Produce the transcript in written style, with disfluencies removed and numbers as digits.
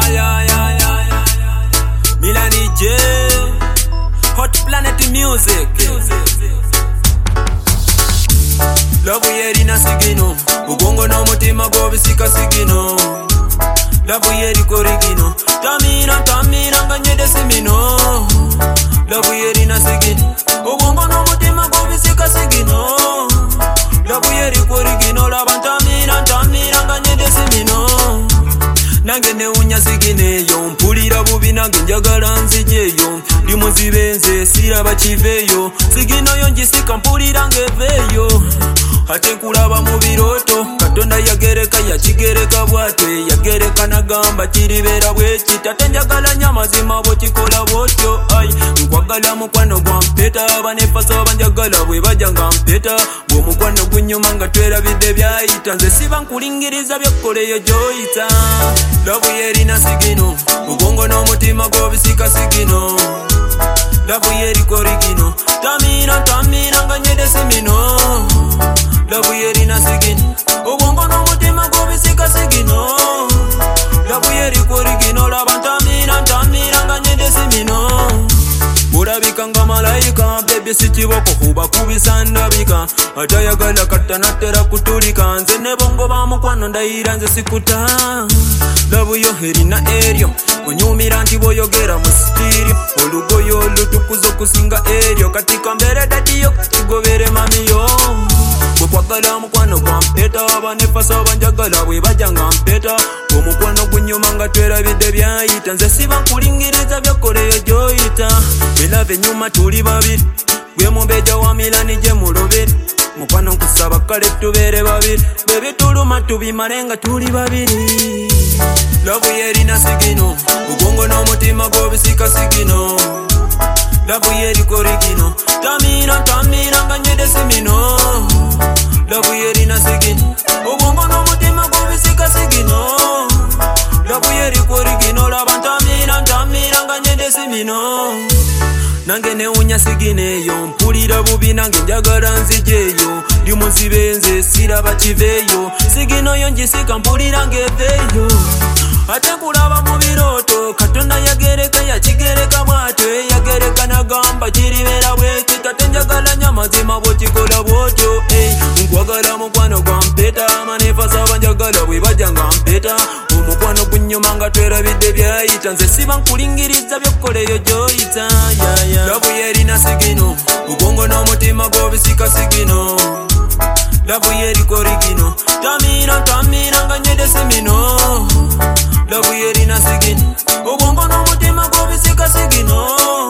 Milani J, Hot Planet Music. Love yeri na sigino, ubongo na mutima go bisika sigino. Love yeri korigino, tamina nganyede simino. Love yeri na sigino, ubongo na mutima go bisika sigino. Love yeri korigino, tamina nganyede simino. Nange ne unya sigineyo, mpulira bubi nange njagala nzijeyo. Ndi muzibenze siraba kiveyo, sigino yo njisika mpulira ngeveyo. Ate nkulaba mu biroto, Katonda yagereka yakigereka bwate. Yagereka nagamba kiribera bweki, tate njagala nya mazima bwekikola bwotyo. Nkwagala mukwano gwa mpeta, abanefasa banjagala bwe bajja nga mpeta. Bw'omukwano gunyuma nga twerabidde byayita, nze siba nkulingiriza byekkoleyo gy'oyita. Love yeri na sigino, ubongo n'omutima gw'obisika sigino. Love yeri korigino, tamina nganyede simino. Love yeri na sigino, ubongo n'omutima gw'obisika sigino. Love yeri korigino, tamina nganyede simino. Burabika nga malayika, baby si kiboko kuba kubisa ndabika. Atayagala katanatera kutulika, nze ne bongo bamukwano ndayira nze sikuta. Love yo erina eryo, onyumira nti boyogera mu sitirio. Olugoyo olutukuza okusinga eryo, katika mbere dadiyo kigobere mamiyo. Bwe kwagala mukwano gwa mpeta, abanefasa banjagala bwe bajja nga mpeta. Omukwano gunyuma nga twerabidde byayita, nze siba nkulingiriza byekkoleyo gy'oyita. Belave nyuma tuli babiri, gwe mubeja wa Milani J muloberi. Mukwano nkusaba kale tubeere babiri, bwe tuluma tubimale nga tuli babiri. Love yeri na sigino, ubongo n'omutima gw'obisika sigino. Love yeri korigino, tamina nganyede simino. Love yeri na sigino, ubongo n'omutima gw'obisika sigino. Love yeri korigino, tamina nganyede simino. Nange ne unya sigineyo, mpulira bubi nange njagala nzijeyo. Ndi muzibenze siraba kiveyo, sigino yo njisika mpulira ngeveyo. Ate nkulaba mu biroto, Katonda yagereka yakigereka bwate. Yagereka nagamba kiribera bweki, tate njagala nya mazima bwekikola bwotyo. Nkwagala mukwano gwa mpeta, abanefasa banjagala bwe bajja nga mpeta. Omukwano gunyuma nga twerabidde byayita, nze siba nkulingiriza byekkoleyo gy'oyita. Love yeri na sigino, ubongo n'omutima gw'obisika sigino. Love yeri korigino, tamina nganyede simino. Love yeri na sigino, ubongo n'omutima gw'obisika sigino.